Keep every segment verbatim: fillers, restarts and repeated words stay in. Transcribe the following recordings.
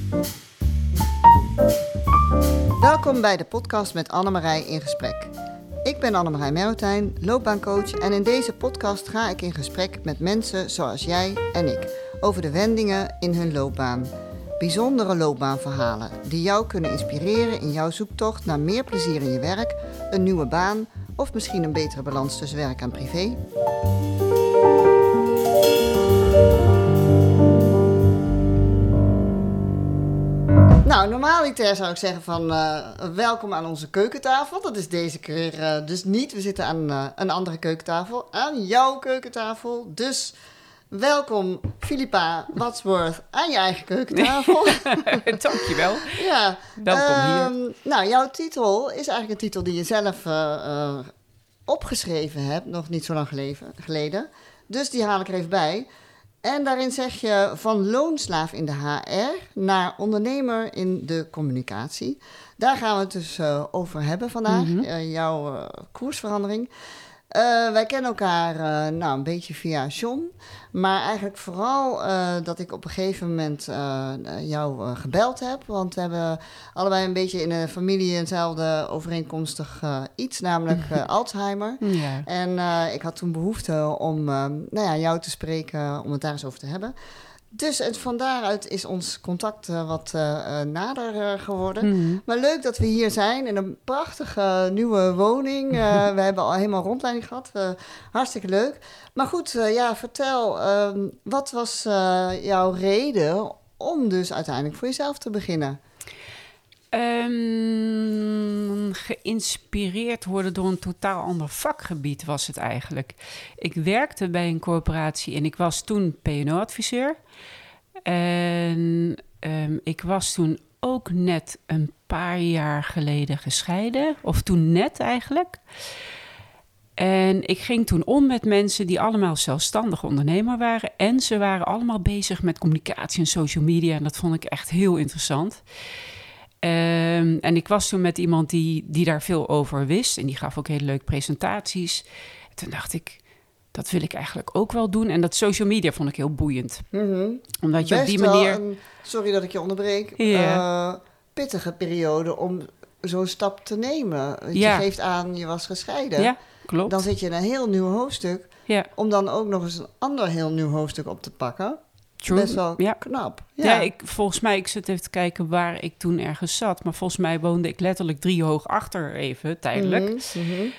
Welkom bij de podcast met Annemarij in gesprek. Ik ben Annemarij Merotijn, loopbaancoach en in deze podcast ga ik in gesprek met mensen zoals jij en ik over de wendingen in hun loopbaan. Bijzondere loopbaanverhalen die jou kunnen inspireren in jouw zoektocht naar meer plezier in je werk, een nieuwe baan of misschien een betere balans tussen werk en privé. Nou, normaliter zou ik zeggen van uh, welkom aan onze keukentafel. Dat is deze keer uh, dus niet. We zitten aan uh, een andere keukentafel, aan jouw keukentafel. Dus welkom Philippa Wadsworth aan je eigen keukentafel. Dankjewel. Ja. Welkom uh, hier. Nou, jouw titel is eigenlijk een titel die je zelf uh, uh, opgeschreven hebt, nog niet zo lang geleden, geleden. Dus die haal ik er even bij. En daarin zeg je van loonslaaf in de H R naar ondernemer in de communicatie. Daar gaan we het dus uh, over hebben vandaag, mm-hmm. uh, jouw uh, koersverandering. Uh, wij kennen elkaar uh, nou, een beetje via John, maar eigenlijk vooral uh, dat ik op een gegeven moment uh, jou uh, gebeld heb. Want we hebben allebei een beetje in de familie eenzelfde overeenkomstig uh, iets, namelijk uh, Alzheimer. Ja. En uh, ik had toen behoefte om uh, nou ja, jou te spreken, om het daar eens over te hebben. Dus en van daaruit is ons contact uh, wat uh, uh, nader uh, geworden. Mm-hmm. Maar leuk dat we hier zijn in een prachtige uh, nieuwe woning. Uh, we hebben al helemaal rondleiding gehad. Uh, hartstikke leuk. Maar goed, uh, ja, vertel, uh, wat was uh, jouw reden om dus uiteindelijk voor jezelf te beginnen? Um, geïnspireerd worden door een totaal ander vakgebied was het eigenlijk. Ik werkte bij een corporatie en ik was toen P en O-adviseur. En um, ik was toen ook net een paar jaar geleden gescheiden. Of toen net eigenlijk. En ik ging toen om met mensen die allemaal zelfstandig ondernemer waren. En ze waren allemaal bezig met communicatie en social media. En dat vond ik echt heel interessant. Um, en ik was toen met iemand die, die daar veel over wist. En die gaf ook hele leuke presentaties. En toen dacht ik, dat wil ik eigenlijk ook wel doen. En dat social media vond ik heel boeiend. Mm-hmm. Omdat je Best op die manier... Een, sorry dat ik je onderbreek. Ja. Uh, pittige periode om zo'n stap te nemen. Ja. Je geeft aan, je was gescheiden. Ja, klopt. Dan zit je in een heel nieuw hoofdstuk. Ja. Om dan ook nog eens een ander heel nieuw hoofdstuk op te pakken. True. Best wel ja. knap. Ja, ja ik, volgens mij, ik zit even te kijken waar ik toen ergens zat. Maar volgens mij woonde ik letterlijk drie hoog achter even, tijdelijk. Mm-hmm.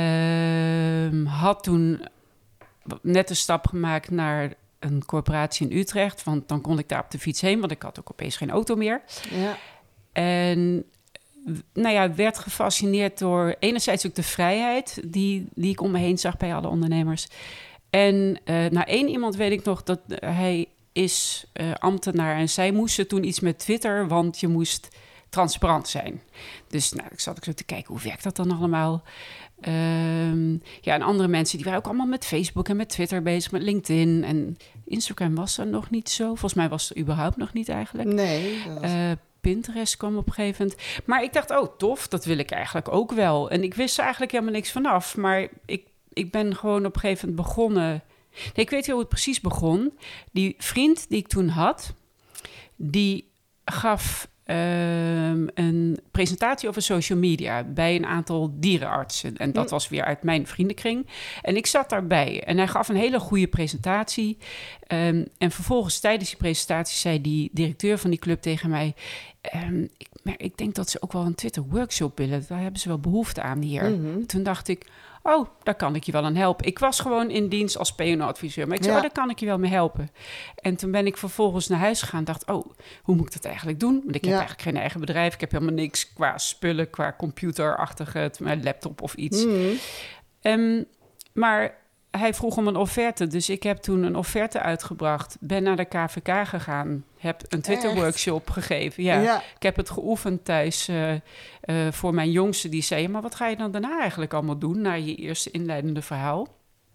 Uh, had toen net een stap gemaakt naar een corporatie in Utrecht. Want dan kon ik daar op de fiets heen, want ik had ook opeens geen auto meer. Ja. En nou ja, werd gefascineerd door enerzijds ook de vrijheid die, die ik om me heen zag bij alle ondernemers. En uh, nou, één iemand weet ik nog dat uh, hij is uh, ambtenaar en zij moesten toen iets met Twitter, want je moest transparant zijn. Dus nou, ik zat ook zo te kijken, hoe werkt dat dan allemaal? Um, ja, en andere mensen die waren ook allemaal met Facebook en met Twitter bezig, met LinkedIn. En Instagram was er nog niet zo. Volgens mij was er überhaupt nog niet eigenlijk. Nee. Dat was... Uh, Pinterest kwam op een gegeven moment. Maar ik dacht, oh tof, dat wil ik eigenlijk ook wel. En ik wist er eigenlijk helemaal niks vanaf. Maar ik, ik ben gewoon op een gegeven moment begonnen... Nee, ik weet heel hoe het precies begon. Die vriend die ik toen had, die gaf um, een presentatie over social media bij een aantal dierenartsen. En dat was weer uit mijn vriendenkring. En ik zat daarbij en hij gaf een hele goede presentatie. Um, en vervolgens tijdens die presentatie zei die directeur van die club tegen mij... Um, ik, maar ik denk dat ze ook wel een Twitter-workshop willen. Daar hebben ze wel behoefte aan hier. Mm-hmm. Toen dacht ik... oh, daar kan ik je wel aan helpen. Ik was gewoon in dienst als P en O-adviseur. Maar ik zei, ja. oh, daar kan ik je wel mee helpen. En toen ben ik vervolgens naar huis gegaan en dacht... oh, hoe moet ik dat eigenlijk doen? Want ik heb ja. eigenlijk geen eigen bedrijf. Ik heb helemaal niks qua spullen, qua computerachtige... mijn laptop of iets. Mm. Um, maar hij vroeg om een offerte. Dus ik heb toen een offerte uitgebracht. Ben naar de K V K gegaan. Heb een Twitter-workshop gegeven. Ja, ja. Ik heb het geoefend thuis uh, uh, voor mijn jongste. Die zei, maar wat ga je dan daarna eigenlijk allemaal doen... na je eerste inleidende verhaal?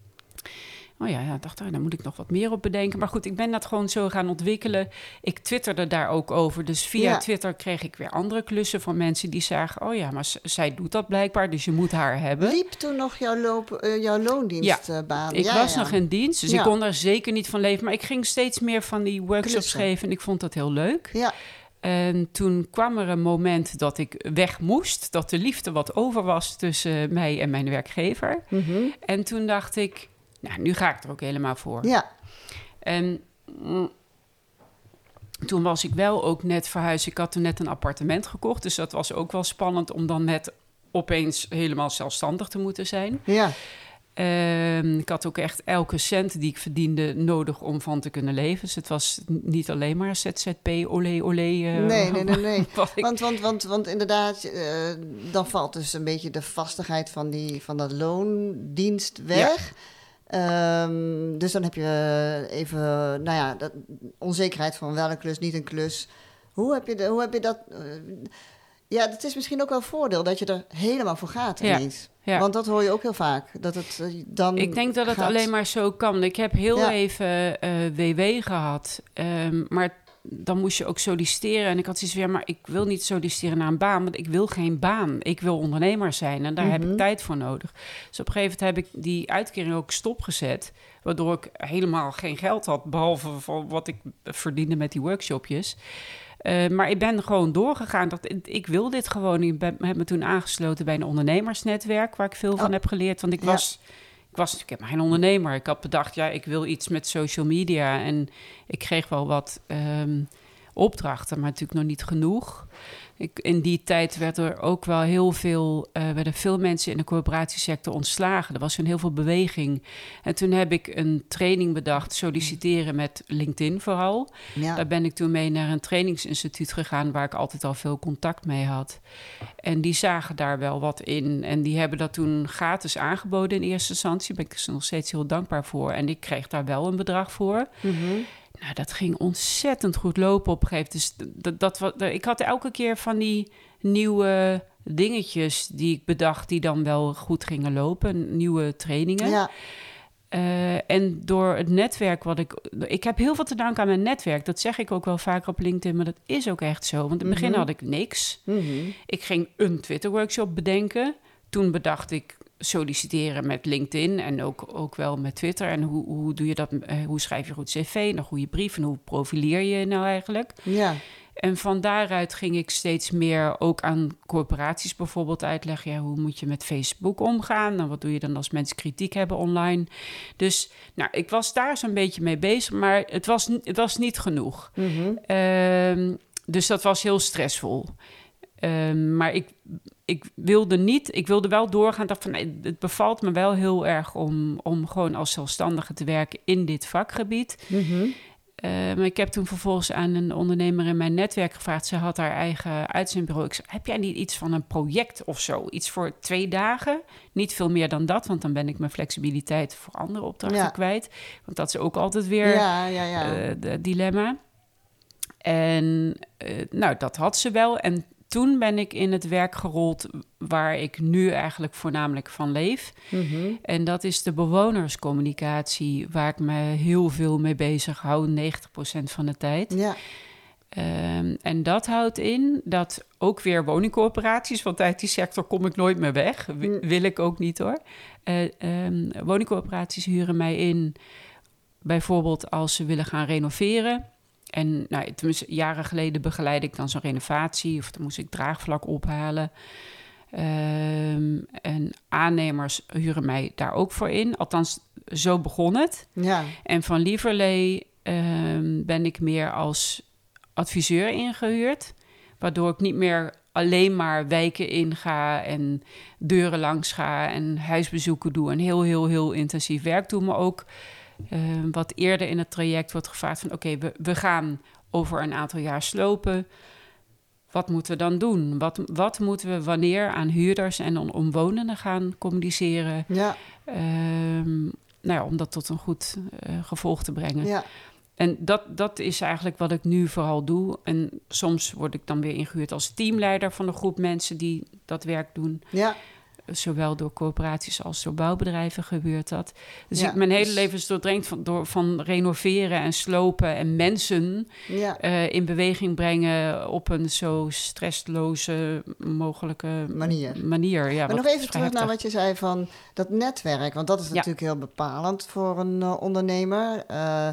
Oh ja, ja, ik dacht, oh, daar moet ik nog wat meer op bedenken. Maar goed, ik ben dat gewoon zo gaan ontwikkelen. Ik twitterde daar ook over. Dus via ja. Twitter kreeg ik weer andere klussen van mensen die zagen... oh ja, maar z- zij doet dat blijkbaar, dus je moet haar hebben. Liep toen nog jouw, loop, uh, jouw loondienstbaan? Ja, ik ja, was ja. nog in dienst, dus ja. ik kon daar zeker niet van leven. Maar ik ging steeds meer van die workshops klussen. geven en ik vond dat heel leuk. Ja. En toen kwam er een moment dat ik weg moest, dat de liefde wat over was tussen mij en mijn werkgever. Mm-hmm. En toen dacht ik, nou, nu ga ik er ook helemaal voor. Ja. En mm, toen was ik wel ook net verhuisd. Ik had toen net een appartement gekocht, dus dat was ook wel spannend om dan net opeens helemaal zelfstandig te moeten zijn. Ja. Uh, ik had ook echt elke cent die ik verdiende nodig om van te kunnen leven. Dus het was niet alleen maar Z Z P, olé, olé. Uh, nee, nee, nee. nee. ik... want, want, want, want inderdaad, uh, dan valt dus een beetje de vastigheid van, die, van dat loondienst weg. Ja. Um, dus dan heb je even, nou ja, dat, onzekerheid van wel een klus, niet een klus. Hoe heb je, de, hoe heb je dat... Uh, ja, het is misschien ook wel een voordeel dat je er helemaal voor gaat ineens. Ja, ja. Want dat hoor je ook heel vaak. Dat het uh, dan Ik denk dat het gaat... alleen maar zo kan. Ik heb heel ja. even uh, W W gehad. Um, maar dan moest je ook solliciteren. En ik had zoiets van, ja, maar ik wil niet solliciteren naar een baan. Want ik wil geen baan. Ik wil ondernemer zijn. En daar mm-hmm. heb ik tijd voor nodig. Dus op een gegeven moment heb ik die uitkering ook stopgezet. Waardoor ik helemaal geen geld had. Behalve van wat ik verdiende met die workshopjes. Uh, maar ik ben gewoon doorgegaan. Dat, ik wil dit gewoon. Ik ben, heb me toen aangesloten bij een ondernemersnetwerk... waar ik veel van oh. heb geleerd. Want ik ja. was, ik was natuurlijk helemaal geen ondernemer. Ik had bedacht, ja, ik wil iets met social media. En ik kreeg wel wat um, opdrachten, maar natuurlijk nog niet genoeg. Ik, in die tijd werd er ook wel heel veel... Uh, werden veel mensen in de corporatiesector ontslagen. Er was toen heel veel beweging. En toen heb ik een training bedacht, solliciteren met LinkedIn vooral. Ja. Daar ben ik toen mee naar een trainingsinstituut gegaan... waar ik altijd al veel contact mee had. En die zagen daar wel wat in. En die hebben dat toen gratis aangeboden in eerste instantie. Daar ben ik ze nog steeds heel dankbaar voor. En ik kreeg daar wel een bedrag voor... Mm-hmm. Nou, dat ging ontzettend goed lopen op een gegeven moment. Dus dat, dat, dat, ik had elke keer van die nieuwe dingetjes die ik bedacht... die dan wel goed gingen lopen, nieuwe trainingen. Ja. Uh, en door het netwerk wat ik... Ik heb heel veel te danken aan mijn netwerk. Dat zeg ik ook wel vaker op LinkedIn, maar dat is ook echt zo. Want in het begin mm-hmm. had ik niks. Mm-hmm. Ik ging een Twitter-workshop bedenken. Toen bedacht ik... solliciteren met LinkedIn en ook, ook wel met Twitter. En hoe, hoe doe je dat? Uh, hoe schrijf je goed cv, een goede brief en hoe profileer je nou eigenlijk? Ja. En van daaruit ging ik steeds meer ook aan corporaties bijvoorbeeld uitleggen. Ja, hoe moet je met Facebook omgaan? Nou, wat doe je dan als mensen kritiek hebben online? Dus nou, ik was daar zo'n beetje mee bezig, maar het was, het was niet genoeg. Mm-hmm. Uh, dus dat was heel stressvol. Uh, maar ik, ik wilde niet, ik wilde wel doorgaan. Dacht van, nee, het bevalt me wel heel erg om, om gewoon als zelfstandige te werken in dit vakgebied. Mm-hmm. Uh, maar ik heb toen vervolgens aan een ondernemer in mijn netwerk gevraagd. Ze had haar eigen uitzendbureau. Ik zei, heb jij niet iets van een project of zo? Iets voor twee dagen? Niet veel meer dan dat, want dan ben ik mijn flexibiliteit voor andere opdrachten ja. kwijt. Want dat is ook altijd weer ja, ja, ja. Uh, de dilemma. En uh, nou, dat had ze wel. En toen ben ik in het werk gerold waar ik nu eigenlijk voornamelijk van leef. Mm-hmm. En dat is de bewonerscommunicatie, waar ik me heel veel mee bezig hou, negentig procent van de tijd. Ja. Um, en dat houdt in dat ook weer woningcorporaties, want uit die sector kom ik nooit meer weg. W- mm. Wil ik ook niet hoor. Uh, um, woningcorporaties huren mij in, bijvoorbeeld als ze willen gaan renoveren. En nou, tenminste, jaren geleden begeleidde ik dan zo'n renovatie... of dan moest ik draagvlak ophalen. Um, en aannemers huren mij daar ook voor in. Althans, zo begon het. Ja. En van Lieverlee um, ben ik meer als adviseur ingehuurd... waardoor ik niet meer alleen maar wijken inga... en deuren langs ga en huisbezoeken doe... en heel, heel, heel intensief werk doe, maar ook... Uh, wat eerder in het traject wordt gevraagd van... oké, okay, we, we gaan over een aantal jaar slopen. Wat moeten we dan doen? Wat, wat moeten we wanneer aan huurders en on- omwonenden gaan communiceren? Ja. Um, nou ja, om dat tot een goed uh, gevolg te brengen. Ja. En dat, dat is eigenlijk wat ik nu vooral doe. En soms word ik dan weer ingehuurd als teamleider... van een groep mensen die dat werk doen... Ja. Zowel door corporaties als door bouwbedrijven gebeurt dat. Dus ja, ik, mijn hele dus... leven is doordrenkt van, door, van renoveren en slopen... en mensen ja. uh, in beweging brengen op een zo stressloze mogelijke manier. manier. Ja, maar nog even terug naar wat je zei van dat netwerk. Want dat is natuurlijk ja. heel bepalend voor een uh, ondernemer. Uh,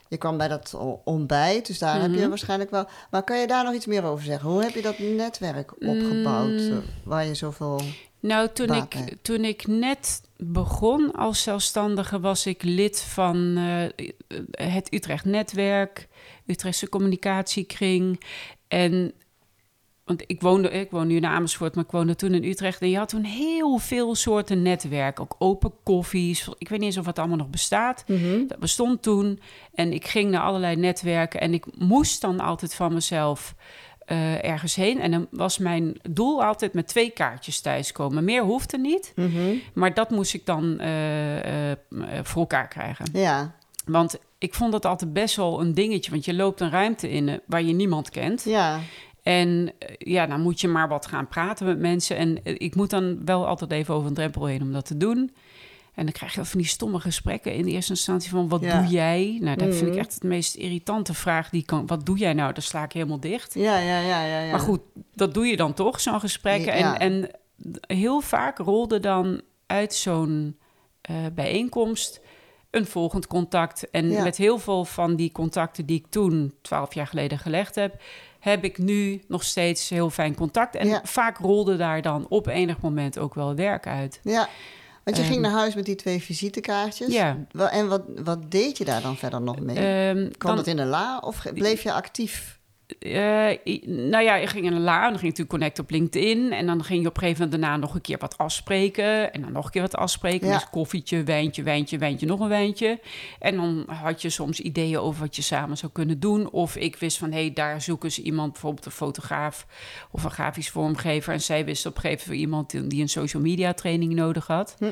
je kwam bij dat o- ontbijt, dus daar Mm-hmm. heb je waarschijnlijk wel... Maar kan je daar nog iets meer over zeggen? Hoe heb je dat netwerk opgebouwd, Mm. uh, waar je zoveel... Nou, toen baat ik, bij? toen ik net begon als zelfstandige, was ik lid van uh, het Utrecht Netwerk, Utrechtse Communicatiekring. En want ik woonde, ik woon nu in Amersfoort, maar ik woonde toen in Utrecht. En je had toen heel veel soorten netwerk. Ook open koffies. Ik weet niet eens of het allemaal nog bestaat. Mm-hmm. Dat bestond toen. En ik ging naar allerlei netwerken. En ik moest dan altijd van mezelf uh, ergens heen. En dan was mijn doel altijd met twee kaartjes thuiskomen. Meer hoefde niet. Mm-hmm. Maar dat moest ik dan uh, uh, voor elkaar krijgen. Ja. Want ik vond het altijd best wel een dingetje. Want je loopt een ruimte in uh, waar je niemand kent. Ja. En ja, dan moet je maar wat gaan praten met mensen. En ik moet dan wel altijd even over een drempel heen om dat te doen. En dan krijg je van die stomme gesprekken in de eerste instantie van... wat ja. doe jij? Nou, dat mm-hmm. vind ik echt het meest irritante vraag die kan... wat doe jij nou? Dan sla ik helemaal dicht. Ja, ja, ja, ja, ja. Maar goed, dat doe je dan toch, zo'n gesprek. Ja. En, en heel vaak rolde dan uit zo'n uh, bijeenkomst... een volgend contact. En ja. met heel veel van die contacten die ik toen, twaalf jaar geleden, gelegd heb... heb ik nu nog steeds heel fijn contact. En ja. vaak rolde daar dan op enig moment ook wel werk uit. Ja, want je um, ging naar huis met die twee visitekaartjes. Ja. En wat, wat deed je daar dan verder nog mee? Um, Kwam dan, het in een la of bleef je actief? Uh, nou ja, je ging in een la, dan ging je natuurlijk connecten op LinkedIn... en dan ging je op een gegeven moment daarna nog een keer wat afspreken... en dan nog een keer wat afspreken, ja. Dus koffietje, wijntje, wijntje, wijntje, nog een wijntje. En dan had je soms ideeën over wat je samen zou kunnen doen... of ik wist van, hé, hey, daar zoeken ze iemand, bijvoorbeeld een fotograaf... of een grafisch vormgever... en zij wist op een gegeven moment iemand die een social media training nodig had... Hm.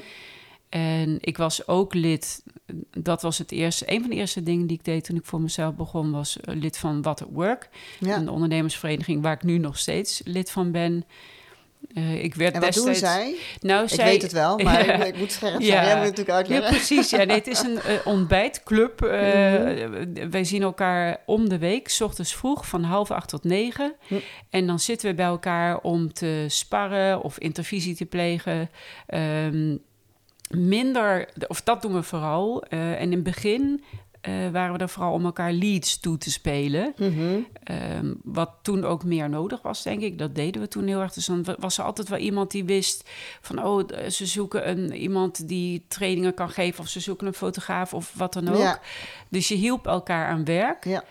En ik was ook lid, dat was het eerste, een van de eerste dingen die ik deed toen ik voor mezelf begon, was lid van What at Work. Ja. Een ondernemersvereniging waar ik nu nog steeds lid van ben. Uh, ik werd en wat destijds, doen zij? Nou, ik zij, weet het wel, maar ja, ik moet scherp zijn. Ja. Jij moet het natuurlijk uitleggen. Ja, precies. Ja, nee, het is een uh, ontbijtclub. Uh, mm-hmm. Wij zien elkaar om de week, 's ochtends vroeg, van half acht tot negen. Mm. En dan zitten we bij elkaar om te sparren of intervisie te plegen. Um, Minder, of dat doen we vooral. Uh, en in het begin uh, waren we er vooral om elkaar leads toe te spelen. Mm-hmm. Um, wat toen ook meer nodig was, denk ik. Dat deden we toen heel erg. Dus dan was er altijd wel iemand die wist van... oh, ze zoeken een, iemand die trainingen kan geven... of ze zoeken een fotograaf of wat dan ook. Ja. Dus je hielp elkaar aan werk. Ja.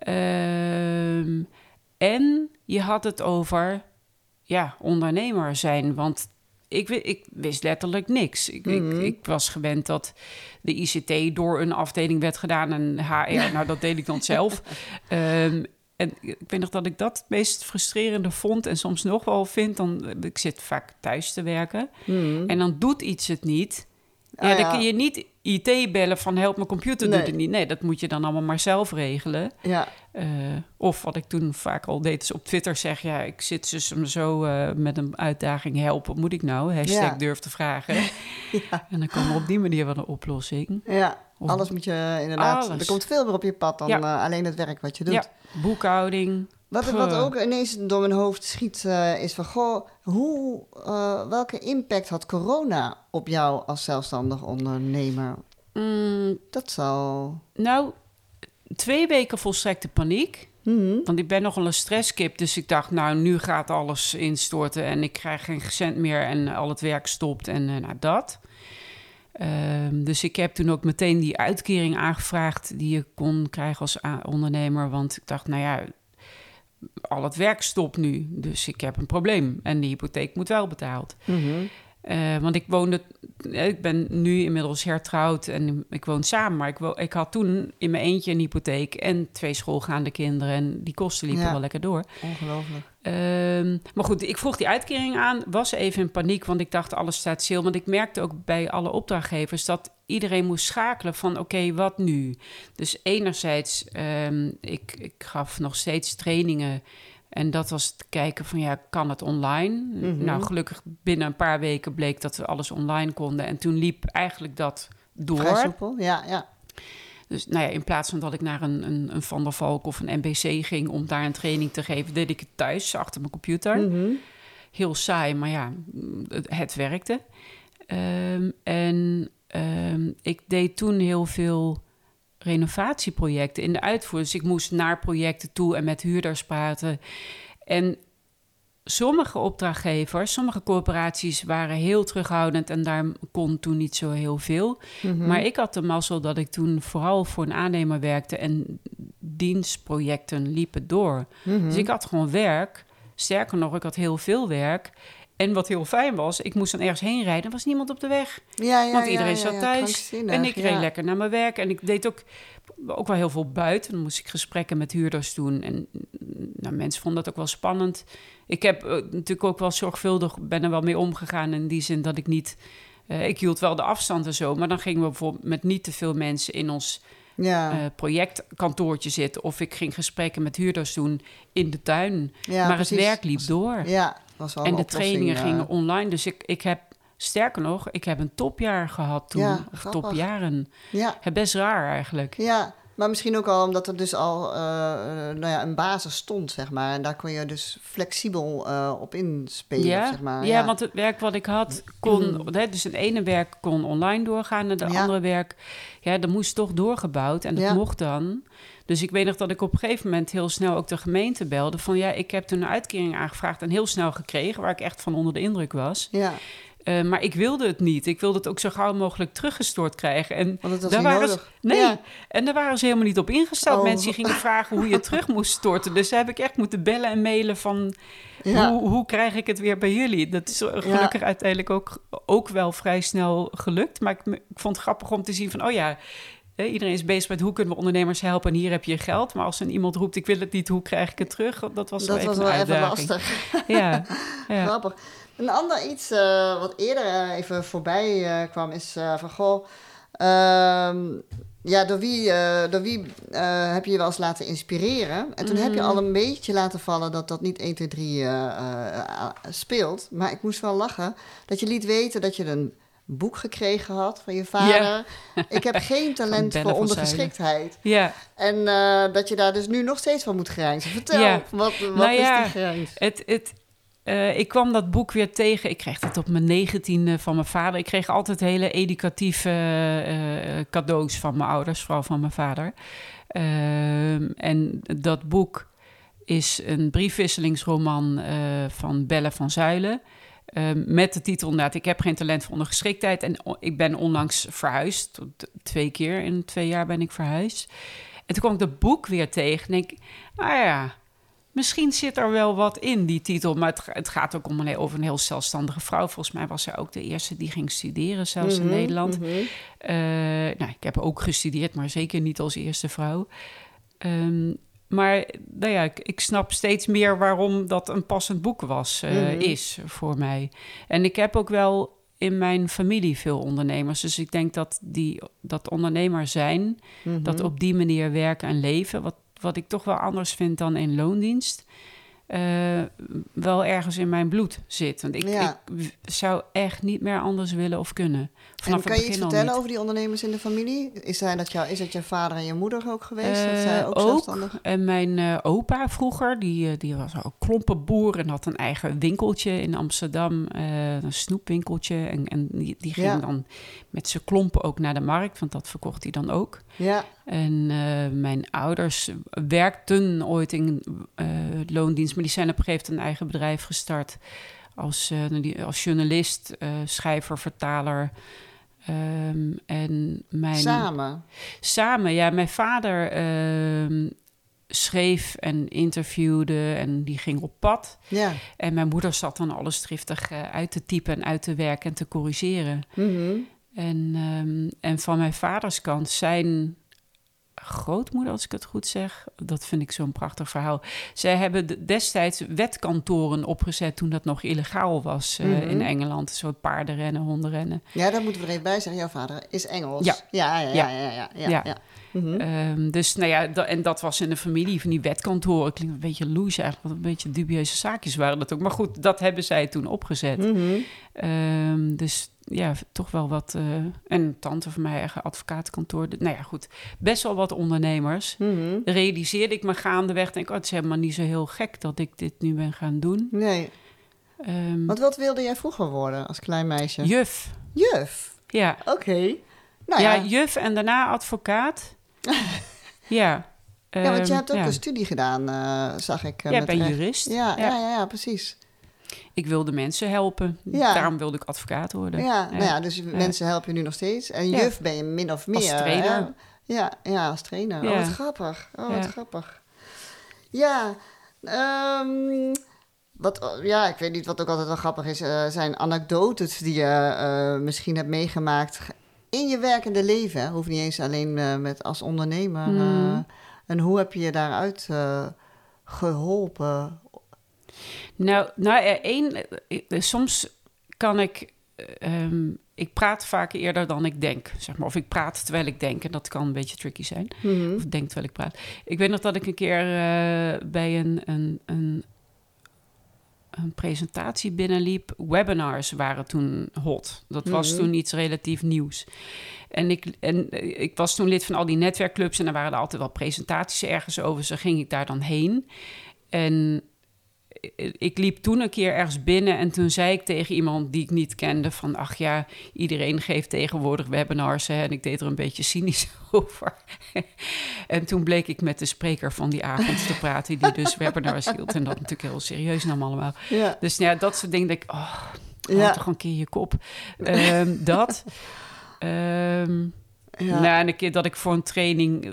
Um, en je had het over ja, ondernemer zijn, want... Ik, ik wist letterlijk niks. Ik, mm-hmm. ik, ik was gewend dat de I C T door een afdeling werd gedaan... en H R, nou, dat deed ik dan zelf. Um, en ik weet nog dat ik dat het meest frustrerende vond... en soms nog wel vind. Dan, ik zit vaak thuis te werken. Mm-hmm. En dan doet iets het niet. Ja, ah, dan ja. kun je niet I T bellen van help, mijn computer nee. doet het niet. Nee, dat moet je dan allemaal maar zelf regelen. Ja. Uh, of wat ik toen vaak al deed, is op Twitter zeg... ja, ik zit dus zo uh, met een uitdaging, help, wat moet ik nou? Hashtag ja. durf te vragen. Ja. En dan komen we op die manier wel een oplossing. Ja, of, alles moet je inderdaad... Alles. Er komt veel meer op je pad dan ja. uh, alleen het werk wat je doet. Ja, boekhouding... Wat, wat ook ineens door mijn hoofd schiet uh, is van... goh, hoe, uh, welke impact had corona op jou als zelfstandig ondernemer? Mm, dat zal... Nou, twee weken volstrekte paniek. Mm-hmm. Want ik ben nogal een stresskip. Dus ik dacht, nou, nu gaat alles instorten... en ik krijg geen cent meer en al het werk stopt en uh, nou, dat... Um, dus ik heb toen ook meteen die uitkering aangevraagd... die je kon krijgen als a- ondernemer. Want ik dacht, nou ja... al het werk stopt nu, dus ik heb een probleem. En de hypotheek moet wel betaald. Mm-hmm. Uh, want ik woonde... Ik ben nu inmiddels hertrouwd en ik woon samen. Maar ik, wo- ik had toen in mijn eentje een hypotheek... en twee schoolgaande kinderen. En die kosten liepen ja. wel lekker door. Ongelooflijk. Um, maar goed, ik vroeg die uitkering aan. Was even in paniek, want ik dacht alles staat stil. Want ik merkte ook bij alle opdrachtgevers... dat iedereen moest schakelen van oké, okay, wat nu? Dus enerzijds, um, ik, ik gaf nog steeds trainingen... En dat was te kijken van, ja, kan het online? Mm-hmm. Nou, gelukkig binnen een paar weken bleek dat we alles online konden. En toen liep eigenlijk dat door. Vrij soepel, ja, ja. Dus nou ja, in plaats van dat ik naar een, een, een Van der Valk of een N B C ging... om daar een training te geven, deed ik het thuis achter mijn computer. Mm-hmm. Heel saai, maar ja, het, het werkte. Um, en um, ik deed toen heel veel... renovatieprojecten in de uitvoering. Dus ik moest naar projecten toe en met huurders praten. En sommige opdrachtgevers, sommige corporaties waren heel terughoudend en daar kon toen niet zo heel veel. Mm-hmm. Maar ik had de mazzel dat ik toen vooral voor een aannemer werkte en dienstprojecten liepen door. Mm-hmm. Dus ik had gewoon werk. Sterker nog, ik had heel veel werk. En wat heel fijn was, ik moest dan ergens heen rijden. Er was niemand op de weg. Ja, ja, Want iedereen ja, zat ja, thuis. krankzinnig, En ik reed ja. lekker naar mijn werk. En ik deed ook, ook wel heel veel buiten. Dan moest ik gesprekken met huurders doen. En nou, mensen vonden dat ook wel spannend. Ik heb uh, natuurlijk ook wel zorgvuldig, ben er wel mee omgegaan. In die zin dat ik niet... Uh, ik hield wel de afstand en zo. Maar dan gingen we bijvoorbeeld met niet te veel mensen in ons... Ja. Uh, projectkantoortje zitten. Of ik ging gesprekken met huurders doen in de tuin. Ja, maar precies. het werk liep door. Ja, was wel en een de oplossing, trainingen uh, gingen online. Dus ik, ik heb, sterker nog, ik heb een topjaar gehad toen. Ja, of grappig. topjaren. Ja. Het best raar eigenlijk. Ja, maar misschien ook al omdat er dus al uh, nou ja, een basis stond, zeg maar. En daar kon je dus flexibel uh, op inspelen, Ja, zeg maar. ja, Ja, want het werk wat ik had, kon... Mm. Hè, dus het ene werk kon online doorgaan... en het Ja. andere werk, ja, dat moest toch doorgebouwd. En dat Ja. mocht dan. Dus ik weet nog dat ik op een gegeven moment heel snel ook de gemeente belde... van ja, ik heb toen een uitkering aangevraagd en heel snel gekregen... waar ik echt van onder de indruk was. Ja, Uh, maar ik wilde het niet. Ik wilde het ook zo gauw mogelijk teruggestort krijgen. En want het was daar niet waren nodig. Ze, nee, Ja. en daar waren ze helemaal niet op ingesteld. Oh. Mensen die gingen vragen hoe je het terug moest storten. Dus daar heb ik echt moeten bellen en mailen van... Ja. Hoe, hoe krijg ik het weer bij jullie? Dat is gelukkig Ja. uiteindelijk ook, ook wel vrij snel gelukt. Maar ik, ik vond het grappig om te zien van... oh ja, hè, iedereen is bezig met hoe kunnen we ondernemers helpen... en hier heb je geld. Maar als er iemand roept, ik wil het niet, hoe krijg ik het terug? Dat was wel Dat even was een wel even uitdaging. lastig. Ja, ja. Grappig. Een ander iets uh, wat eerder uh, even voorbij uh, kwam is uh, van... Goh, uh, ja, door wie, uh, door wie uh, heb je je wel eens laten inspireren? En toen mm. heb je al een beetje laten vallen dat dat niet één, twee, drie uh, uh, speelt. Maar ik moest wel lachen dat je liet weten dat je een boek gekregen had van je vader. Ja. Ik heb geen talent voor ondergeschiktheid. Ja. En uh, dat je daar dus nu nog steeds van moet grijnzen. Vertel, ja. wat, wat nou is ja, die grijns? Het... het Uh, ik kwam dat boek weer tegen. Ik kreeg het op mijn negentiende van mijn vader. Ik kreeg altijd hele educatieve uh, cadeaus van mijn ouders, vooral van mijn vader. Uh, en dat boek is een briefwisselingsroman uh, van Belle van Zuilen. Uh, met de titel inderdaad, ik heb geen talent voor ondergeschiktheid. En o- ik ben onlangs verhuisd. Twee keer in twee jaar ben ik verhuisd. En toen kwam ik dat boek weer tegen. En denk ik, ah ja... Misschien zit er wel wat in, die titel. Maar het, het gaat ook om een, over een heel zelfstandige vrouw. Volgens mij was zij ook de eerste die ging studeren, zelfs Mm-hmm, in Nederland. Mm-hmm. Uh, nou, ik heb ook gestudeerd, maar zeker niet als eerste vrouw. Um, maar nou ja, ik, ik snap steeds meer waarom dat een passend boek was, uh, mm-hmm. is voor mij. En ik heb ook wel in mijn familie veel ondernemers. Dus ik denk dat die, dat ondernemer zijn, Mm-hmm. dat op die manier werken en leven... wat wat ik toch wel anders vind dan in loondienst... Uh, wel ergens in mijn bloed zit. Want ik, ja. ik zou echt niet meer anders willen of kunnen. Vanaf en kan je iets vertellen niet. over die ondernemers in de familie? Is, zij dat jou, is dat je vader en je moeder ook geweest? Uh, dat zij ook, ook zelfstandig? En mijn uh, opa vroeger, die, die was ook klompenboer... en had een eigen winkeltje in Amsterdam. Uh, een snoepwinkeltje. En, en die, die ging ja. dan met zijn klompen ook naar de markt... want dat verkocht hij dan ook. Ja. En uh, mijn ouders werkten ooit in uh, loondienst... maar die zijn op een gegeven moment een eigen bedrijf gestart... als, uh, als journalist, uh, schrijver, vertaler... Um, en mijn, samen? Samen, ja. Mijn vader uh, schreef en interviewde en die ging op pad. Ja. En mijn moeder zat dan alles driftig uh, uit te typen en uit te werken en te corrigeren. Mm-hmm. En, um, en van mijn vaders kant zijn grootmoeder, als ik het goed zeg, dat vind ik zo'n prachtig verhaal. Zij hebben destijds wetkantoren opgezet toen dat nog illegaal was uh, mm-hmm. in Engeland. Zo paardenrennen, hondenrennen. Ja, daar moeten we er even bij zeggen. Jouw vader is Engels. Ja. Ja, ja, ja. ja, ja, ja, ja. ja. ja. Mm-hmm. Um, dus nou ja, da- en dat was in de familie van die wetkantoren. Klinkt een beetje loose eigenlijk, want een beetje dubieuze zaakjes waren dat ook. Maar goed, dat hebben zij toen opgezet. Mm-hmm. Um, dus ja, toch wel wat... Uh, en een tante van mij, eigen advocatenkantoor. Nou ja, goed, best wel wat ondernemers. Mm-hmm. Realiseerde ik me gaandeweg. Denk, oh, het is helemaal niet zo heel gek dat ik dit nu ben gaan doen. Nee. Um, Want wat wilde jij vroeger worden als klein meisje? Juf. Juf? Ja. Oké. Okay. Nou ja, ja, juf en daarna advocaat. ja. Ja, want je hebt ook ja. een studie gedaan, uh, zag ik. Uh, ja, met ik ben recht. jurist. Ja, ja. Ja, ja, ja, precies. Ik wilde mensen helpen. Ja. Daarom wilde ik advocaat worden. Ja, ja. Nou ja, dus mensen helpen je nu nog steeds. En ja. juf ben je min of meer. Als trainer. Hè? Ja, ja, als trainer. Ja. Oh, wat grappig. Oh, wat ja. grappig. Ja, um, wat, ja, ik weet niet wat ook altijd wel grappig is. Uh, zijn anekdotes die je uh, misschien hebt meegemaakt in je werkende leven. Hè? Hoeft niet eens alleen uh, met als ondernemer. Mm. Uh, en hoe heb je je daaruit uh, geholpen? Nou, nou één, soms kan ik... Um, ik praat vaak eerder dan ik denk, zeg maar. Of ik praat terwijl ik denk. En dat kan een beetje tricky zijn. Mm-hmm. Of denk terwijl ik praat. Ik weet nog dat ik een keer uh, bij een, een, een, een presentatie binnenliep. Webinars waren toen hot. Dat mm-hmm. was toen iets relatief nieuws. En ik, en ik was toen lid van al die netwerkclubs. En er waren er altijd wel presentaties ergens over. Dus ging ik daar dan heen. En... ik liep toen een keer ergens binnen en toen zei ik tegen iemand die ik niet kende van... ach ja, iedereen geeft tegenwoordig webinars, hè, en ik deed er een beetje cynisch over. En toen bleek ik met de spreker van die avond te praten die dus webinars hield. En dat natuurlijk heel serieus nam allemaal. Ja. Dus ja, dat soort dingen denk ik, oh, ja. toch een keer je kop. Um, dat... Um, Ja. Nou, en een keer dat ik voor een training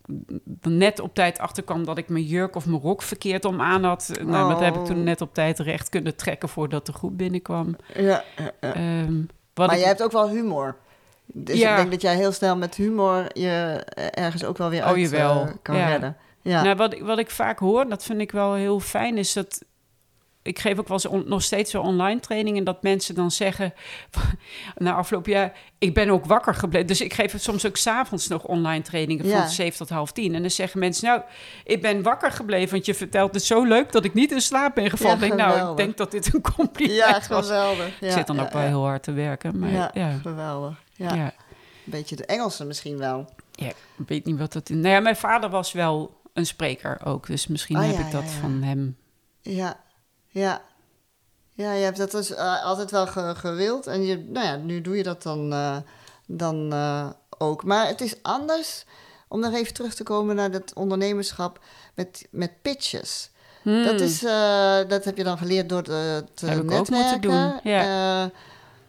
net op tijd achterkwam dat ik mijn jurk of mijn rok verkeerd om aan had. Oh. Nou, dat heb ik toen net op tijd recht kunnen trekken voordat de groep binnenkwam. Ja, ja, ja. Um, maar ik... jij hebt ook wel humor. Dus ja. ik denk dat jij heel snel met humor je ergens ook wel weer uit oh, jawel. Uh, kan ja. redden. Ja. Nou, wat, wat ik vaak hoor, dat vind ik wel heel fijn, is dat... Ik geef ook wel eens on, nog steeds wel online trainingen... dat mensen dan zeggen... na afloop, ja, ik ben ook wakker gebleven. Dus ik geef soms ook 's avonds nog online trainingen... van ja. zeven tot half tien. En dan zeggen mensen... nou, ik ben wakker gebleven... want je vertelt het zo leuk... dat ik niet in slaap ben gevallen. Ja, denk, nou, ik denk dat dit een compliment ja, was. geweldig. Ja, ik zit dan ja, ook wel ja. heel hard te werken. Maar, ja, ja, geweldig. Ja. Ja. Een beetje de Engelse misschien wel. Ja, ik weet niet wat dat is. Nou ja, mijn vader was wel een spreker ook. Dus misschien oh, heb ja, ik dat ja, ja. van hem. Ja, ja. Ja, je hebt dat dus uh, altijd wel ge- gewild. En je, nou ja, nu doe je dat dan, uh, dan uh, ook. Maar het is anders, om nog even terug te komen naar dat ondernemerschap met, met pitches. Hmm. Dat, is, uh, dat heb je dan geleerd door te, te heb netwerken. Ik ook moeten doen. Ja. Uh,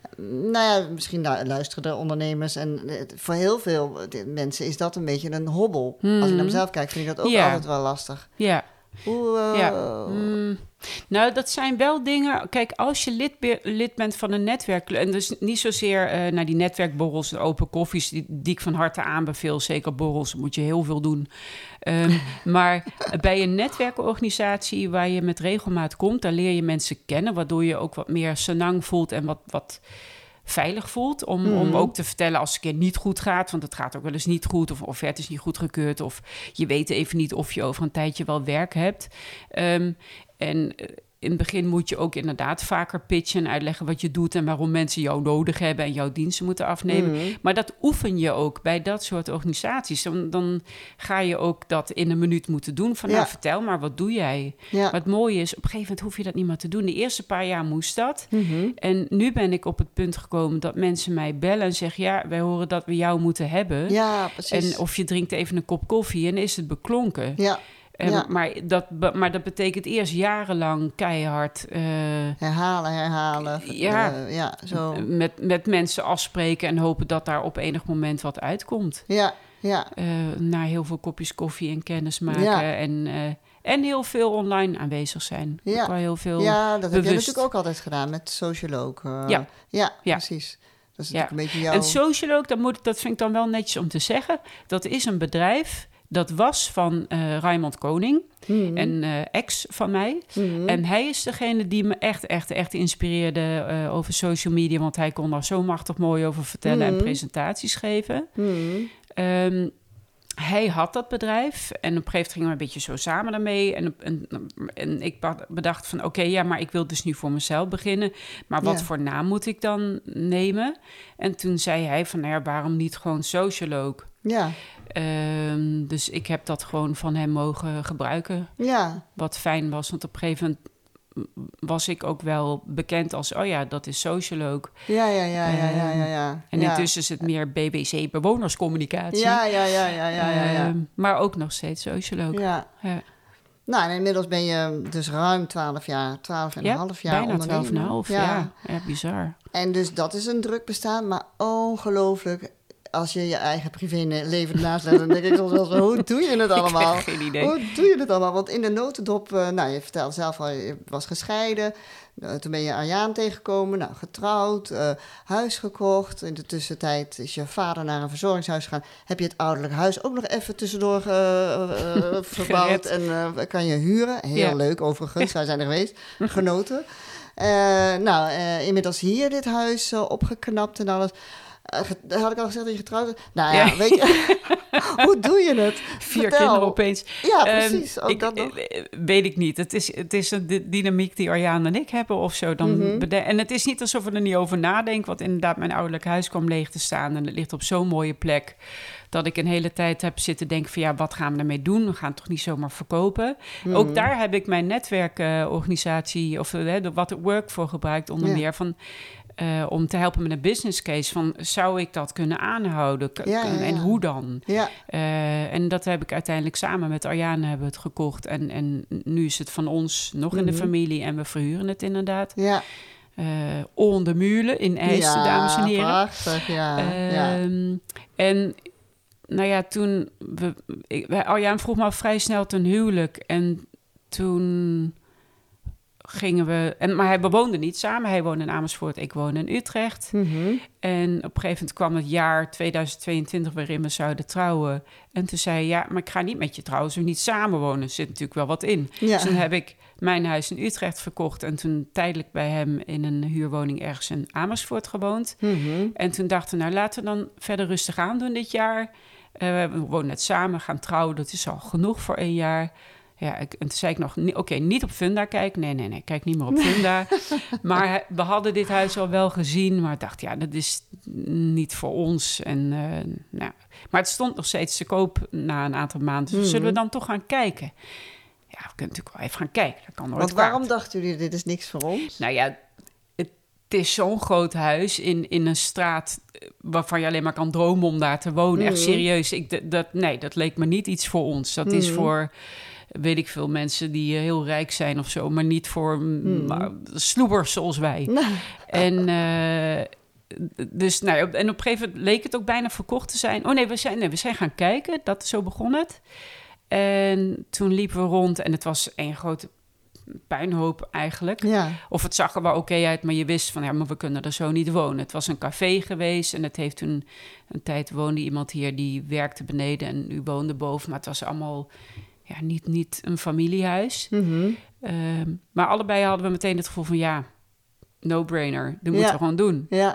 nou ja, misschien luisteren de ondernemers. En voor heel veel mensen is dat een beetje een hobbel. Hmm. Als je naar mezelf kijkt, vind ik dat ook ja. altijd wel lastig. Ja. Hoe, uh, ja. Mm. Nou, dat zijn wel dingen... Kijk, als je lid, be- lid bent van een netwerk... en dus niet zozeer uh, naar die netwerkborrels... de open koffies, die, die ik van harte aanbeveel... zeker borrels, moet je heel veel doen. Um, maar bij een netwerkorganisatie... waar je met regelmaat komt... daar leer je mensen kennen... waardoor je ook wat meer senang voelt... en wat... wat veilig voelt, om, mm. om ook te vertellen als het een keer niet goed gaat, want het gaat ook wel eens niet goed, of offerte is niet goed gekeurd, of je weet even niet of je over een tijdje wel werk hebt. Um, en in het begin moet je ook inderdaad vaker pitchen en uitleggen wat je doet en waarom mensen jou nodig hebben en jouw diensten moeten afnemen. Mm. Maar dat oefen je ook bij dat soort organisaties. Dan, dan ga je ook dat in een minuut moeten doen. Van ja. nou, vertel maar, wat doe jij? Ja. Maar het mooie is, op een gegeven moment hoef je dat niet meer te doen. De eerste paar jaar moest dat. Mm-hmm. En nu ben ik op het punt gekomen dat mensen mij bellen en zeggen, ja, wij horen dat we jou moeten hebben. Ja, precies. En of je drinkt even een kop koffie en is het beklonken. Ja. Um, ja. maar, dat, maar dat betekent eerst jarenlang keihard... Uh, herhalen, herhalen. Ja, uh, ja zo. Met, met mensen afspreken en hopen dat daar op enig moment wat uitkomt. Ja, ja. Uh, na heel veel kopjes koffie en kennis maken. Ja. En, uh, en heel veel online aanwezig zijn. Ja, ook wel heel veel ja dat bewust. heb je natuurlijk ook altijd gedaan met Socioloog. Uh, ja. Ja, ja, precies. Dat is ja. natuurlijk een beetje jouw... En Socioloog, dat, moet, dat vind ik dan wel netjes om te zeggen. Dat is een bedrijf... Dat was van uh, Raymond Koning, mm-hmm. een uh, ex van mij. Mm-hmm. En hij is degene die me echt, echt, echt inspireerde uh, over social media. Want hij kon daar zo machtig mooi over vertellen mm-hmm. en presentaties geven. Mm-hmm. Um, hij had dat bedrijf en op een gegeven moment gingen we een beetje zo samen daarmee. En, en, en ik bedacht van oké, okay, ja, maar ik wil dus nu voor mezelf beginnen. Maar wat ja. voor naam moet ik dan nemen? En toen zei hij van nou ja, waarom niet gewoon Socioloog? Ja. Um, dus ik heb dat gewoon van hem mogen gebruiken. Ja. Wat fijn was, want op een gegeven moment was ik ook wel bekend als, oh ja, dat is socioloog. Ja, ja, ja, ja, ja, ja. ja. En ja. intussen is het meer B B C, bewonerscommunicatie. Ja, ja, ja, ja, ja, ja, ja. Uh, maar ook nog steeds socioloog. Ja. ja. Nou, en inmiddels ben je dus ruim twaalf jaar, twaalf en een ja, half jaar bijna twaalf en een half, ja. ja. Ja, bizar. En dus dat is een druk bestaan, maar ongelooflijk. Als je je eigen privéleven ernaast legt, dan denk ik soms wel zo, hoe doe je het allemaal? Ik heb geen idee. Hoe doe je het allemaal? Want in de notendop, uh, nou, je vertelde zelf al, je was gescheiden. Uh, toen ben je Arjaan tegengekomen, nou, getrouwd, uh, huis gekocht. In de tussentijd is je vader naar een verzorgingshuis gegaan. Heb je het ouderlijk huis ook nog even tussendoor uh, uh, verbouwd en uh, kan je huren. Heel ja. leuk overigens, wij zijn er geweest, genoten. Uh, nou, uh, inmiddels hier dit huis uh, opgeknapt en alles. Uh, had ik al gezegd dat je getrouwd bent? Nou ja, ja. weet je, hoe doe je het? Vier Vertel. kinderen opeens. Ja, precies. Um, ook ik, dat nog. Weet ik niet. Het is, het is een dynamiek die Arjaan en ik hebben of zo. Dan mm-hmm. bede- en het is niet alsof we er niet over nadenken. Want inderdaad, mijn ouderlijk huis kwam leeg te staan. En het ligt op zo'n mooie plek. Dat ik een hele tijd heb zitten denken van ja, wat gaan we ermee doen? We gaan het toch niet zomaar verkopen? Mm-hmm. Ook daar heb ik mijn netwerkorganisatie uh, of uh, de What at Work voor gebruikt onder ja. meer van... Uh, om te helpen met een business case van zou ik dat kunnen aanhouden K- ja, ja, ja. en hoe dan? Ja. Uh, en dat heb ik uiteindelijk samen met Arjaan hebben het gekocht en, en nu is het van ons nog mm-hmm. in de familie en we verhuren het inderdaad. Ja. Uh, onder Mulen in IJsden, ja, dames en heren. Prachtig, ja. Uh, ja. En nou ja, toen we, ik, Arjaan vroeg me al vrij snel ten huwelijk en toen gingen we... En, maar hij bewoonde niet samen. Hij woonde in Amersfoort, ik woonde in Utrecht. Mm-hmm. En op een gegeven moment kwam het jaar tweeduizend tweeëntwintig... waarin we zouden trouwen. En toen zei hij, ja, maar ik ga niet met je trouwen. Als we niet samen wonen, er zit natuurlijk wel wat in. Ja. Dus toen heb ik mijn huis in Utrecht verkocht... en toen tijdelijk bij hem in een huurwoning ergens in Amersfoort gewoond. Mm-hmm. En toen dachten we, nou, laten we dan verder rustig aan doen dit jaar. Uh, we wonen net samen, gaan trouwen. Dat is al genoeg voor één jaar... Ja, ik, en toen zei ik nog, oké, okay, niet op Funda kijken. Nee, nee, nee, kijk niet meer op Funda. Maar we hadden dit huis al wel gezien. Maar ik dacht, ja, dat is niet voor ons. En, uh, nou, maar het stond nog steeds te koop na een aantal maanden. Dus mm. zullen we dan toch gaan kijken? Ja, we kunnen natuurlijk wel even gaan kijken. Dat kan nooit Want waarom kwaad. Dachten jullie, dit is niks voor ons? Nou ja, het, het is zo'n groot huis in, in een straat... waarvan je alleen maar kan dromen om daar te wonen. Mm. Echt serieus. Ik, dat, nee, dat leek me niet iets voor ons. Dat mm. is voor... weet ik veel, mensen die uh, heel rijk zijn of zo... maar niet voor mm. maar, sloebers zoals wij. Nee. En, uh, dus, nou, op, en op een gegeven moment leek het ook bijna verkocht te zijn. Oh nee, we zijn, nee, we zijn gaan kijken. Dat, zo begon het. En toen liepen we rond en het was één grote puinhoop eigenlijk. Ja. Of het zag er wel oké uit, maar je wist van... ja, maar we kunnen er zo niet wonen. Het was een café geweest en het heeft toen... een tijd woonde iemand hier die werkte beneden... en u woonde boven, maar het was allemaal... ja, niet, niet een familiehuis. Mm-hmm. Um, maar allebei hadden we meteen het gevoel van... ja, no-brainer. Dat moeten ja. we gewoon doen. Ja.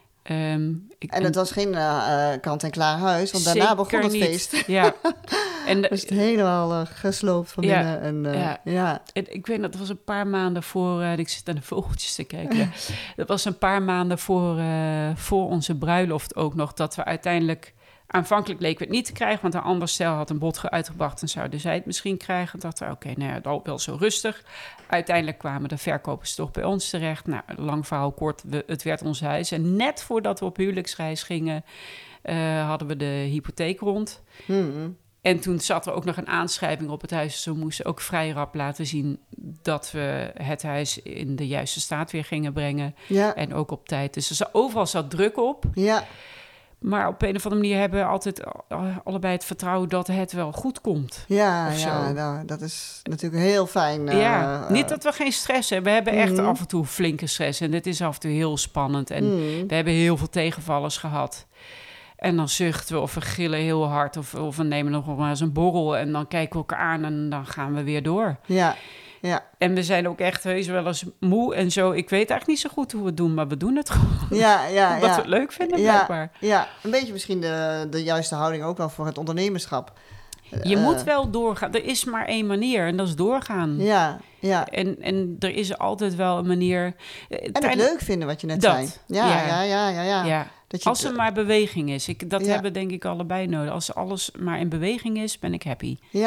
Um, ik, en het en, was geen uh, kant-en-klaar huis, want daarna begon het niet. feest. Ja. En was het helemaal uh, gesloopt van ja, binnen. En, uh, ja. ja. En ik weet dat het was een paar maanden voor... Uh, ik zit naar de vogeltjes te kijken. Dat was een paar maanden voor, uh, voor onze bruiloft ook nog... dat we uiteindelijk... Aanvankelijk leek we het niet te krijgen, want een ander stel had een bod uitgebracht en zouden zij het misschien krijgen. Dachten we, oké, okay, nou ja, dat wel zo rustig. Uiteindelijk kwamen de verkopers toch bij ons terecht. Nou, lang verhaal kort, we, het werd ons huis. En net voordat we op huwelijksreis gingen, uh, hadden we de hypotheek rond. Mm-hmm. En toen zat er ook nog een aanschrijving op het huis. Dus we moesten ook vrij rap laten zien dat we het huis in de juiste staat weer gingen brengen. Ja. En ook op tijd. Dus er, overal zat druk op. Ja. Maar op een of andere manier hebben we altijd allebei het vertrouwen dat het wel goed komt. Ja, ja nou, dat is natuurlijk heel fijn. Uh, ja, niet dat we geen stress hebben. We hebben echt mm-hmm. af en toe flinke stress. En dit is af en toe heel spannend. En mm. we hebben heel veel tegenvallers gehad. En dan zuchten we of we gillen heel hard. Of, of we nemen nog maar eens een borrel. En dan kijken we elkaar aan en dan gaan we weer door. Ja. Ja. En we zijn ook echt heus wel eens moe en zo. Ik weet eigenlijk niet zo goed hoe we het doen, maar we doen het gewoon. Ja, ja, Omdat ja. we het leuk vinden, ja, blijkbaar. Ja, een beetje misschien de, de juiste houding ook wel voor het ondernemerschap. Je uh, moet wel doorgaan. Er is maar één manier en dat is doorgaan. Ja, ja. En, en er is altijd wel een manier... En het leuk vinden wat je net dat, zei. Ja, ja, ja, ja. ja, ja. ja. Dat je als er maar beweging is. Ik, dat ja. hebben denk ik allebei nodig. Als alles maar in beweging is, ben ik happy. Ja.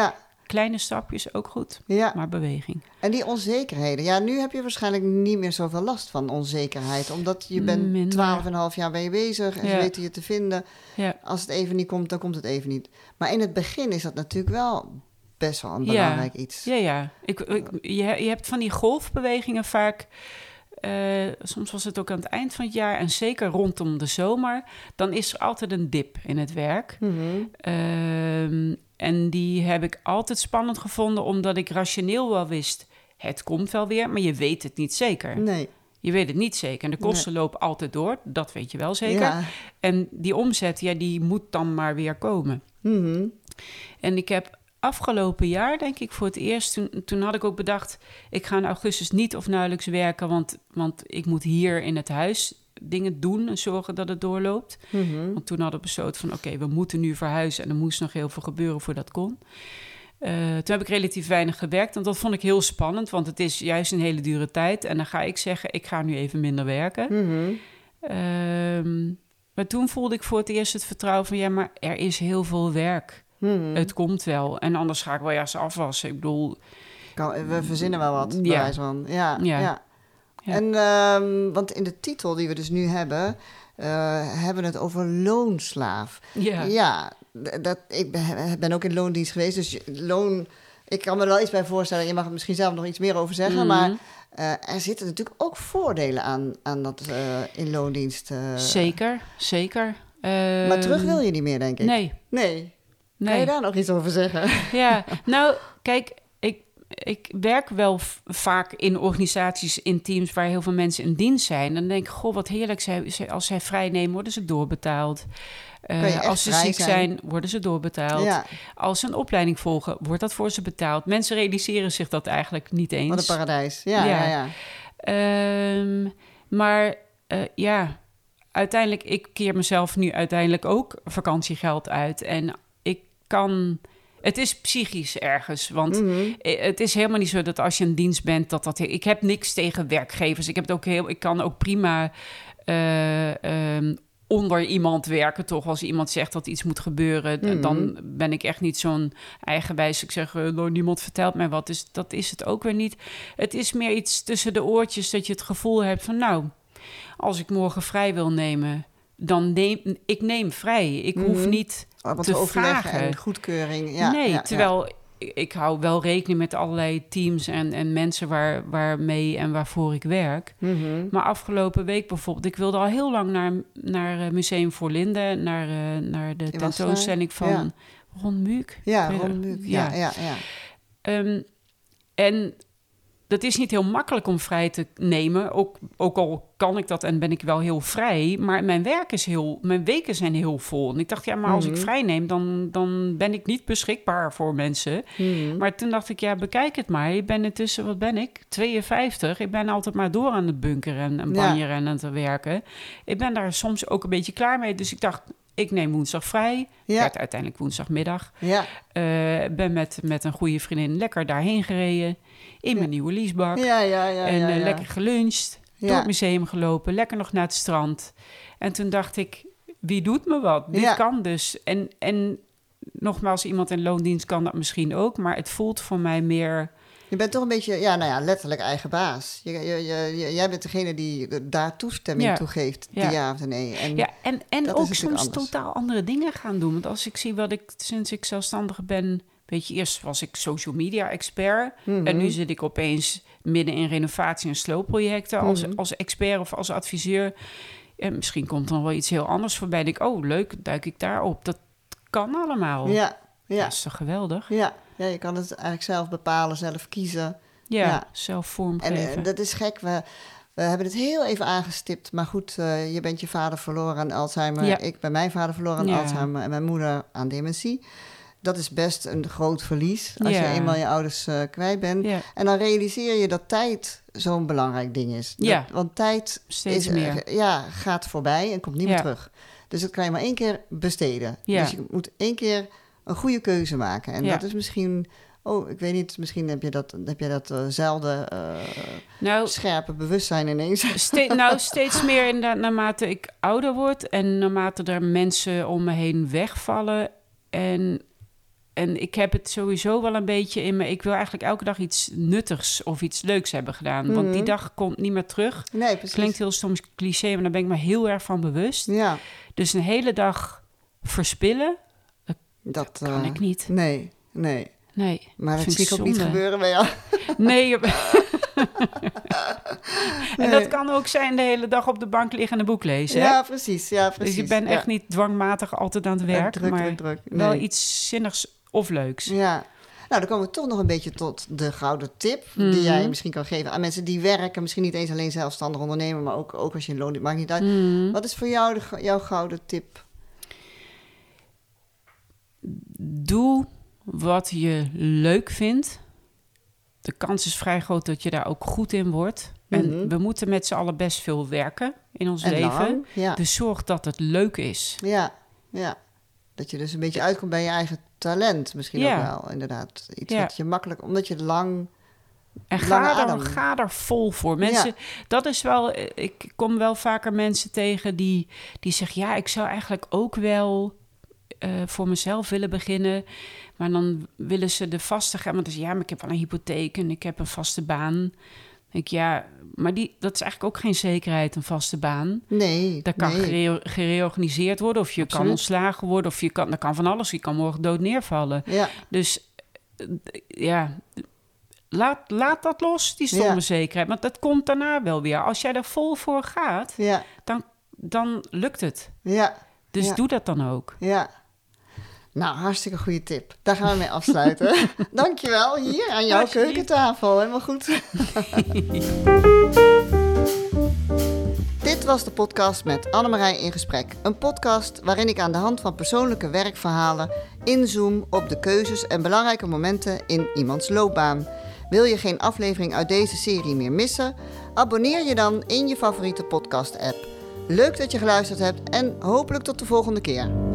kleine stapjes ook goed, Ja. maar beweging. En die onzekerheden. Ja, nu heb je waarschijnlijk niet meer zoveel last van onzekerheid. Omdat je bent Minder. twaalf en een half jaar ben je bezig en Ja. ze weten je te vinden. Ja, Als het even niet komt, dan komt het even niet. Maar in het begin is dat natuurlijk wel best wel een Ja. belangrijk iets. ja, ja. Ik, ik, je, je hebt van die golfbewegingen vaak. eh, soms was het ook aan het eind van het jaar en zeker rondom de zomer. Dan is er altijd een dip in het werk. Mhm. Ehm, en die heb ik altijd spannend gevonden, omdat ik rationeel wel wist, het komt wel weer, maar je weet het niet zeker. Nee. Je weet het niet zeker. En de kosten lopen altijd door, dat weet je wel zeker. Ja. En die omzet, ja, die moet dan maar weer komen. Mhm. En ik heb afgelopen jaar, denk ik, voor het eerst, toen, toen had ik ook bedacht, ik ga in augustus niet of nauwelijks werken, want, want ik moet hier in het huis dingen doen en zorgen dat het doorloopt. Mhm. Want toen hadden we besloten van, oké, we moeten nu verhuizen en er moest nog heel veel gebeuren voordat dat kon. Uh, toen heb ik relatief weinig gewerkt en dat vond ik heel spannend, want het is juist een hele dure tijd. En dan ga ik zeggen, ik ga nu even minder werken. Mhm. Um, maar toen voelde ik voor het eerst het vertrouwen van, ja, maar er is heel veel werk. Mhm. Het komt wel. En anders ga ik wel juist afwassen. Ik bedoel... Kan, we verzinnen wel wat, Ja. bij wijze van. Ja, ja. Ja. Ja. En, ehm, want in de titel die we dus nu hebben, uh, hebben we het over loonslaaf. Ja. Ja, d- dat, ik ben, ben ook in loondienst geweest, dus je- loon... Ik kan me er wel iets bij voorstellen, je mag er misschien zelf nog iets meer over zeggen, Mhm. maar uh, er zitten natuurlijk ook voordelen aan, aan dat uh, in loondienst. Uh, Zeker, zeker. Maar Um, terug wil je niet meer, denk ik. Nee, Nee. nee. Kan je daar nog iets over zeggen? Ja, nou, kijk, ik, ik werk wel v- vaak in organisaties, in teams waar heel veel mensen in dienst zijn. Dan denk ik, goh, wat heerlijk. Zij, zij, als zij vrij nemen, worden ze doorbetaald. Uh, Kan je echt als ze vrij ziek zijn? zijn, worden ze doorbetaald. Ja, Als ze een opleiding volgen, wordt dat voor ze betaald. Mensen realiseren zich dat eigenlijk niet eens. wat een paradijs. Ja, ja, Ja. ja. Um, maar uh, ja, uiteindelijk, ik keer mezelf nu uiteindelijk ook vakantiegeld uit. En ik kan... Het is psychisch ergens, want Mhm. het is helemaal niet zo dat als je in dienst bent, dat dat... Ik heb niks tegen werkgevers. Ik heb het ook heel... Ik kan ook prima uh, um, onder iemand werken, toch? Als iemand zegt dat iets moet gebeuren, Mhm. dan ben ik echt niet zo'n eigenwijs. Ik zeg, uh, nou, niemand vertelt mij wat. Dus dat is het ook weer niet. Het is meer iets tussen de oortjes dat je het gevoel hebt van, nou, als ik morgen vrij wil nemen, dan neem ik neem vrij. Ik Mhm. hoef niet Oh, wat te overleggen vragen. en goedkeuring. Ja, nee, ja, terwijl ik, ik hou wel rekening met allerlei teams en, en mensen waar, waarmee en waarvoor ik werk. ja. Mhm. Maar afgelopen week bijvoorbeeld, ik wilde al heel lang naar, naar uh, Museum voor Linde, naar, uh, naar de Je was tentoonstelling daar? van Ron Muuk. Ja, Ik weet- Ron Muuk. Ja, ja, ja. Um, en dat is niet heel makkelijk om vrij te nemen. Ook, ook al kan ik dat en ben ik wel heel vrij. Maar mijn werk is heel... Mijn weken zijn heel vol. En ik dacht, ja, maar als Mhm. ik vrij neem, dan, dan ben ik niet beschikbaar voor mensen. Mhm. Maar toen dacht ik, ja, bekijk het maar. Ik ben intussen, wat ben ik? tweeënvijftig. Ik ben altijd maar door aan het bunkeren en, en Ja. banjeren en aan het werken. Ik ben daar soms ook een beetje klaar mee. Dus ik dacht, ik neem woensdag vrij. Ja. Werd uiteindelijk woensdagmiddag. Ja. Uh, ben met, met een goede vriendin lekker daarheen gereden. In mijn Ja. nieuwe leasebak. Ja, ja, ja. en ja, uh, ja. lekker geluncht. Ja. Door het museum gelopen. Lekker nog naar het strand. En toen dacht ik, wie doet me wat? Dit Ja. kan dus. En, en nogmaals, iemand in loondienst kan dat misschien ook. Maar het voelt voor mij meer... Je bent toch een beetje, ja, nou ja, letterlijk eigen baas. Je, je, je, je- jij bent degene die daar toestemming Ja. toe geeft, Ja. ja of nee. En Ja, en, en dat is ook natuurlijk soms anders. totaal andere dingen gaan doen. Want als ik zie wat ik sinds ik zelfstandig ben... Weet je, eerst was ik social media expert. Mhm. En nu zit ik opeens midden in renovatie- en sloopprojecten als, Mhm. als expert of als adviseur. En misschien komt dan wel iets heel anders voorbij. En denk ik, oh leuk, duik ik daarop. Dat kan allemaal. Ja, ja, Dat is toch geweldig? ja. Ja, je kan het eigenlijk zelf bepalen, zelf kiezen. Ja, Ja. zelf En vormgeven. eh, dat is gek. We, we hebben het heel even aangestipt. Maar goed, uh, je bent je vader verloren aan Alzheimer. Ja. Ik ben mijn vader verloren aan Ja. Alzheimer. En mijn moeder aan dementie. Dat is best een groot verlies als Ja. je eenmaal je ouders uh, kwijt bent. Ja, En dan realiseer je dat tijd zo'n belangrijk ding is. Dat- Ja. Want tijd steeds is, uh, meer. ja, gaat voorbij en komt niet Ja. meer terug. Dus dat kan je maar één keer besteden. Ja. Dus je moet één keer een goede keuze maken. En Ja. dat is misschien... Oh, ik weet niet, misschien heb je dat, heb je dat uh, zelden uh, Nou, scherpe bewustzijn ineens. Ste- nou, steeds meer inderdaad naarmate ik ouder word en naarmate er mensen om me heen wegvallen. En en ik heb het sowieso wel een beetje in me. Ik wil eigenlijk elke dag iets nuttigs of iets leuks hebben gedaan. Mm-hmm. Want die dag komt niet meer terug. Nee, precies. Klinkt heel soms cliché, maar daar ben ik me heel erg van bewust. Ja. Dus een hele dag verspillen, dat, dat kan uh, ik niet. Nee, nee. Nee, maar dat zie ik ook niet gebeuren bij jou. Nee. En nee. Dat kan ook zijn de hele dag op de bank liggen en een boek lezen. Hè? Ja, precies. Ja, precies. Dus je bent ja. echt niet dwangmatig altijd aan het werk. Ja, druk, maar druk, druk. Nee. wel iets zinnigs of leuks. Ja. Nou, dan komen we toch nog een beetje tot de gouden tip... Mm. die jij misschien kan geven aan mensen die werken. Misschien niet eens alleen zelfstandig ondernemer... maar ook, ook als je in loon... maakt niet uit. Mm. Wat is voor jou de, jouw gouden tip? Doe wat je leuk vindt. De kans is vrij groot dat je daar ook goed in wordt. Mm-hmm. En we moeten met z'n allen best veel werken in ons en leven. Lang, ja. Dus zorg dat het leuk is. Ja, ja. Dat je dus een beetje uitkomt bij je eigen talent misschien ja. ook wel, inderdaad. Iets ja. wat je makkelijk... Omdat je lang... En ga er, ga er vol voor. Mensen, ja. dat is wel... Ik kom wel vaker mensen tegen die, die zeggen... Ja, ik zou eigenlijk ook wel... Uh, voor mezelf willen beginnen. Maar dan willen ze de vaste gaan. Want dan zeggen ja, maar ik heb wel een hypotheek en ik heb een vaste baan. Denk ik, ja, maar die, dat is eigenlijk ook geen zekerheid, een vaste baan. Nee. Dat kan nee. gere- gereorganiseerd worden of je Absoluut. kan ontslagen worden of je kan, dat kan van alles. Je kan morgen dood neervallen. Ja. Dus uh, ja, laat, laat dat los, die stomme ja. zekerheid. Want dat komt daarna wel weer. Als jij er vol voor gaat, ja. dan, dan lukt het. Ja. Dus ja. doe dat dan ook. Ja. Nou, hartstikke goede tip. Daar gaan we mee afsluiten. Dankjewel, hier aan jouw keukentafel. Helemaal goed. Dit was de podcast met Annemarij in gesprek. Een podcast waarin ik aan de hand van persoonlijke werkverhalen inzoom op de keuzes en belangrijke momenten in iemands loopbaan. Wil je geen aflevering uit deze serie meer missen? Abonneer je dan in je favoriete podcast-app. Leuk dat je geluisterd hebt en hopelijk tot de volgende keer.